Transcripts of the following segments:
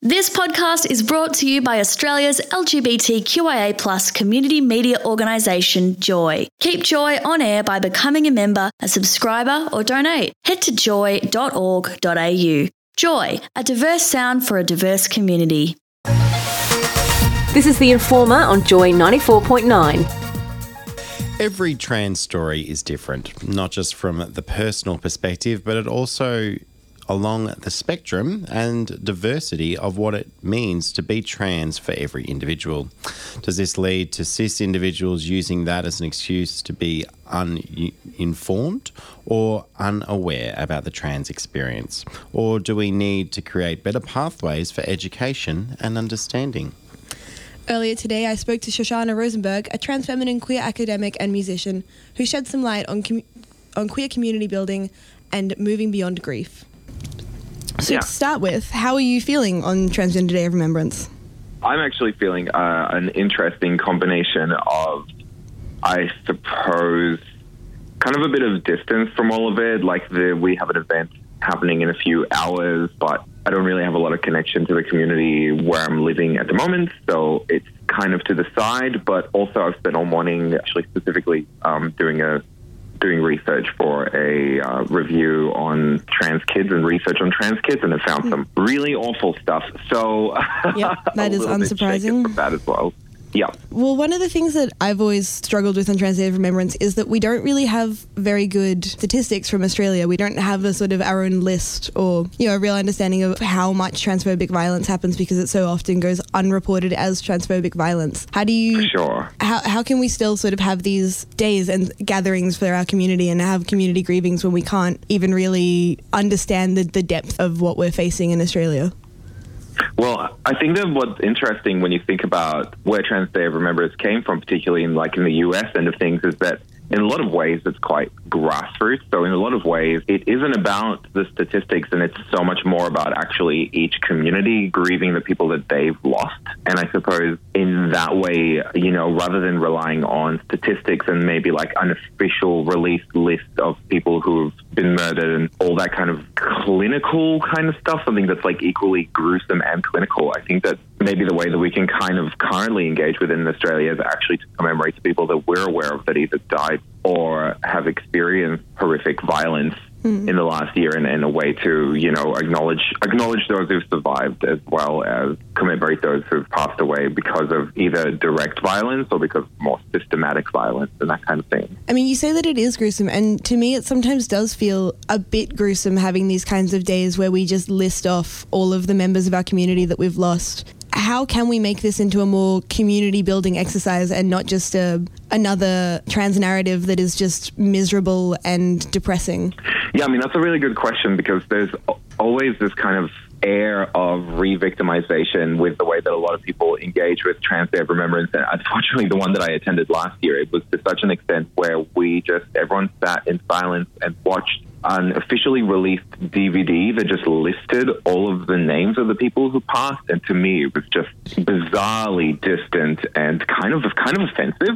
This podcast is brought to you by Australia's LGBTQIA+ community media organisation, Joy. Keep Joy on air by becoming a member, a subscriber or donate. Head to joy.org.au. Joy, a diverse sound for a diverse community. This is The Informer on Joy 94.9. Every trans story is different, not just from the personal perspective, but it also along the spectrum and diversity of what it means to be trans for every individual. Does this lead to cis individuals using that as an excuse to be uninformed or unaware about the trans experience? Or do we need to create better pathways for education and understanding? Earlier today, I spoke to Shoshana Rosenberg, a trans feminine queer academic and musician who shed some light on queer community building and moving beyond grief. So to start with, how are you feeling on Transgender Day of Remembrance? I'm actually feeling an interesting combination of, I suppose, kind of a bit of distance from all of it. Like we have an event happening in a few hours, but I don't really have a lot of connection to the community where I'm living at the moment. So it's kind of to the side, but also I've spent all morning actually specifically doing research for a review on trans kids and research on trans kids, and have found some really awful stuff. So that is unsurprising. From that as well. Yeah. Well, one of the things that I've always struggled with on Trans Day of Remembrance is that we don't really have very good statistics from Australia. We don't have a sort of our own list or, a real understanding of how much transphobic violence happens because it so often goes unreported as transphobic violence. How do you... Sure. How can we still sort of have these days and gatherings for our community and have community grievings when we can't even really understand the depth of what we're facing in Australia? Well, I think that what's interesting when you think about where Trans Day of Remembrance came from, particularly in the US end of things, is that in a lot of ways it's quite grassroots. So in a lot of ways it isn't about the statistics, and it's so much more about actually each community grieving the people that they've lost. And I suppose in that way, rather than relying on statistics and maybe an official released list of people who've been murdered and all that kind of clinical kind of stuff, something that's equally gruesome and clinical, I think that maybe the way that we can kind of currently engage within Australia is actually to commemorate the people that we're aware of that either died or have experienced horrific violence in the last year, and in a way to, acknowledge those who've survived as well as commemorate those who've passed away because of either direct violence or because of more systematic violence and that kind of thing. I mean, you say that it is gruesome, and to me it sometimes does feel a bit gruesome having these kinds of days where we just list off all of the members of our community that we've lost. How can we make this into a more community-building exercise and not just another trans narrative that is just miserable and depressing? Yeah, I mean, that's a really good question, because there's always this kind of air of re-victimization with the way that a lot of people engage with Trans Day of Remembrance. And unfortunately, the one that I attended last year, it was to such an extent where everyone sat in silence and watched an officially released DVD that just listed all of the names of the people who passed, and to me it was just bizarrely distant and kind of offensive.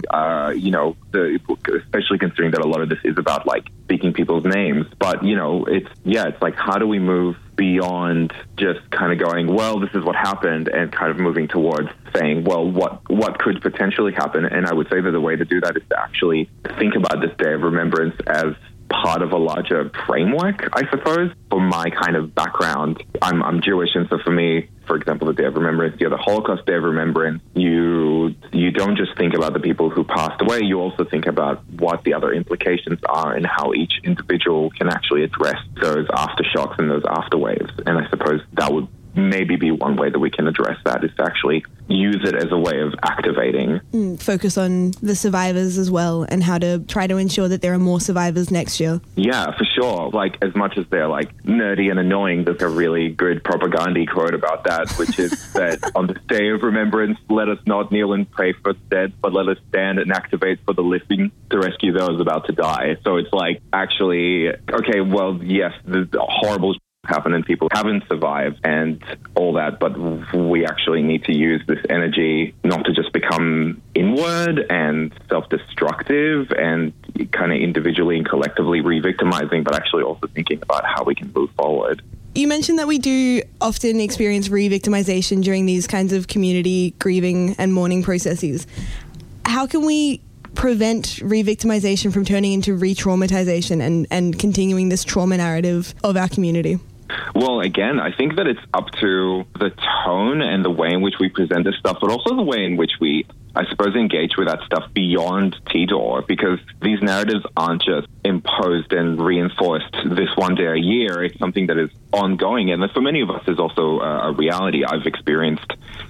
Especially considering that a lot of this is about speaking people's names. But it's how do we move beyond just kind of going, well, this is what happened, and kind of moving towards saying, well, what could potentially happen? And I would say that the way to do that is to actually think about this Day of Remembrance as part of a larger framework, I suppose. For my kind of background, I'm Jewish, and so for me, for example, the Day of Remembrance, the Holocaust Day of Remembrance, you don't just think about the people who passed away, you also think about what the other implications are and how each individual can actually address those aftershocks and those afterwaves. And I suppose that would maybe be one way that we can address that, is to actually use it as a way of activating. Focus on the survivors as well, and how to try to ensure that there are more survivors next year. Yeah, for sure. As much as they're nerdy and annoying, there's a really good propaganda quote about that, which is that on this Day of Remembrance, let us not kneel and pray for the dead, but let us stand and activate for the living to rescue those about to die. So it's actually, okay, well, yes, the horrible happen and people haven't survived and all that, but we actually need to use this energy not to just become inward and self-destructive and kind of individually and collectively re-victimizing, but actually also thinking about how we can move forward. You mentioned that we do often experience re-victimization during these kinds of community grieving and mourning processes. How can we prevent re-victimization from turning into re-traumatization and continuing this trauma narrative of our community? Well, again, I think that it's up to the tone and the way in which we present this stuff, but also the way in which we, I suppose, engage with that stuff beyond TDOR, because these narratives aren't just imposed and reinforced this one day a year. It's something that is ongoing, and for many of us is also a reality. I've experienced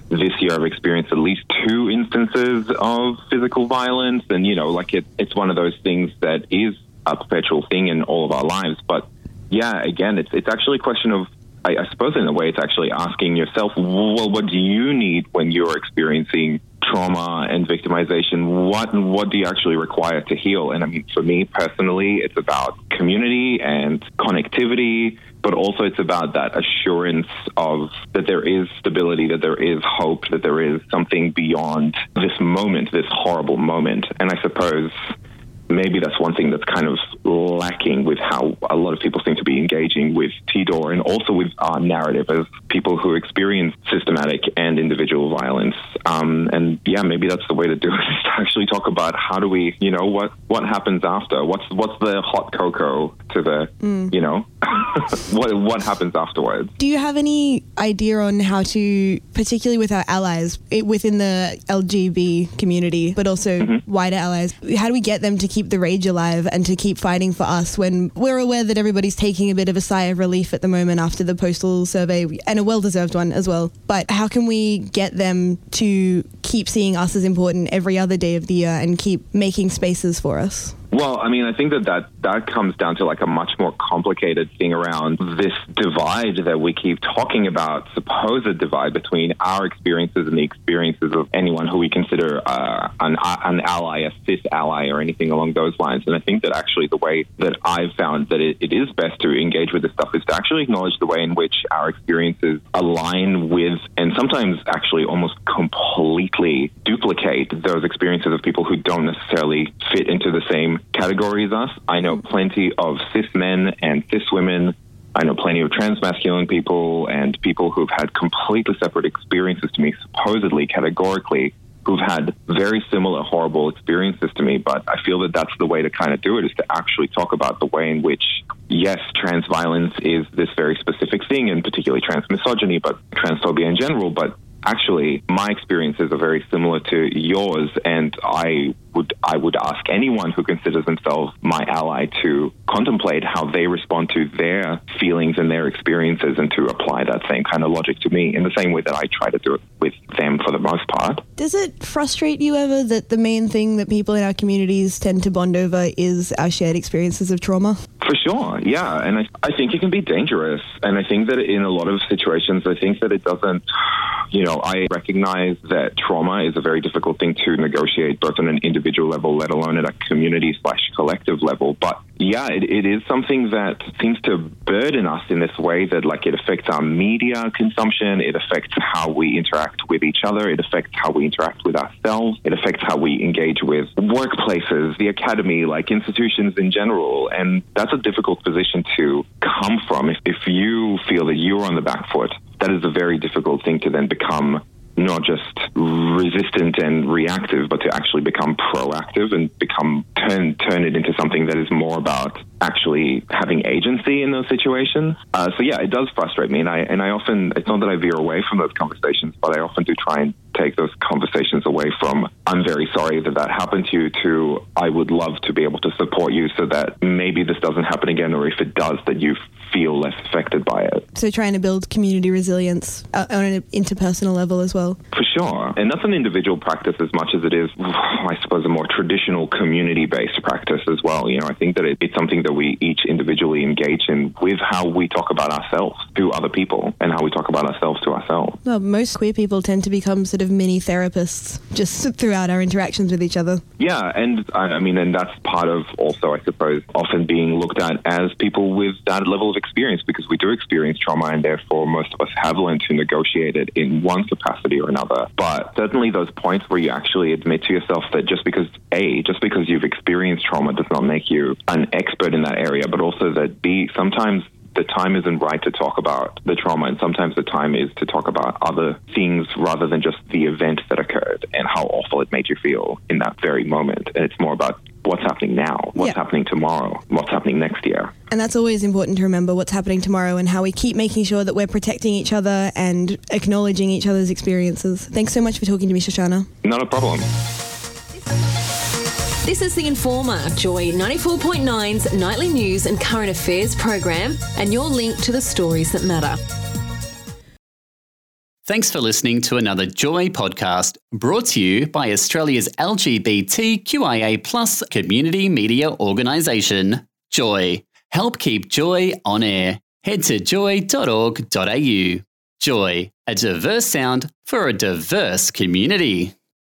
at least 2 instances of physical violence, and, it's one of those things that is a perpetual thing in all of our lives. But yeah, again, it's actually a question of, I suppose in a way, it's actually asking yourself, well, what do you need when you're experiencing trauma and victimization? What do you actually require to heal? And I mean, for me personally, it's about community and connectivity, but also it's about that assurance of that there is stability, that there is hope, that there is something beyond this moment, this horrible moment. And I suppose maybe that's one thing that's kind of lacking with how a lot of people seem to be engaging with TDOR, and also with our narrative as people who experience systematic and individual violence. And yeah, maybe that's the way to do it, is to actually talk about how do we, what happens after? What's the hot cocoa to the, what happens afterwards? Do you have any idea on how to, particularly with our allies within the LGB community, but also wider allies, how do we get them to keep the rage alive and to keep fighting for us when we're aware that everybody's taking a bit of a sigh of relief at the moment after the postal survey, and a well-deserved one as well? But how can we get them to keep seeing us as important every other day of the year and keep making spaces for us? Well, I mean, I think that comes down to like a much more complicated thing around this divide that we keep talking about, supposed divide between our experiences and the experiences of anyone who we consider an ally, a cis ally, or anything along those lines. And I think that actually the way that I've found that it is best to engage with this stuff is to actually acknowledge the way in which our experiences align with, and sometimes actually almost completely duplicate, those experiences of people who don't necessarily fit into the same category as us. I know plenty of cis men and cis women. I know plenty of transmasculine people and people who've had completely separate experiences to me, supposedly, categorically, who've had very similar horrible experiences to me. But I feel that that's the way to kind of do it, is to actually talk about the way in which, yes, trans violence is this very specific thing, and particularly trans misogyny, but transphobia in general. But actually, my experiences are very similar to yours, and I would ask anyone who considers themselves my ally to contemplate how they respond to their feelings and their experiences, and to apply that same kind of logic to me in the same way that I try to do it with them for the most part. Does it frustrate you ever that the main thing that people in our communities tend to bond over is our shared experiences of trauma? For sure, yeah. And I think it can be dangerous. And I think that in a lot of situations, I think that it doesn't, I recognize that trauma is a very difficult thing to negotiate, both on an individual level, let alone at a community/collective level. But yeah, it is something that seems to burden us in this way that, like, it affects our media consumption, it affects how we interact with each other, it affects how we interact with ourselves, it affects how we engage with workplaces, the academy, like institutions in general. And that's a difficult position to come from. If you feel that you're on the back foot, that is a very difficult thing to then become, not just resistant and reactive, but to actually become proactive and turn it into something that is more about actually having agency in those situations. So yeah, it does frustrate me, and I often, it's not that I veer away from those conversations, but I often do try and take those conversations away from, I'm very sorry that happened to you, to, I would love to be able to support you so that maybe this doesn't happen again, or if it does, that you feel less affected by it. So trying to build community resilience on an interpersonal level as well. For sure. And that's an individual practice as much as it is, I suppose, a more traditional community-based practice as well. I think that it's something that we each individually engage in with how we talk about ourselves to other people, and how we talk about ourselves to ourselves. Well, most queer people tend to become sort of mini therapists just throughout our interactions with each other. Yeah, and I mean, and that's part of also, I suppose, often being looked at as people with that level of experience, because we do experience trauma, and therefore most of us have learned to negotiate it in one capacity or another. But certainly those points where you actually admit to yourself that just because you've experienced trauma does not make you an expert in that area, but also that sometimes the time isn't right to talk about the trauma, and sometimes the time is to talk about other things rather than just the event that occurred and how awful it made you feel in that very moment. And it's more about what's happening now, what's happening tomorrow, what's happening next year. And that's always important to remember, what's happening tomorrow and how we keep making sure that we're protecting each other and acknowledging each other's experiences. Thanks so much for talking to me, Shoshana. Not a problem. This is The Informer, Joy 94.9's nightly news and current affairs program, and your link to the stories that matter. Thanks for listening to another Joy podcast brought to you by Australia's LGBTQIA+ community media organisation, Joy. Help keep Joy on air. Head to joy.org.au. Joy, a diverse sound for a diverse community.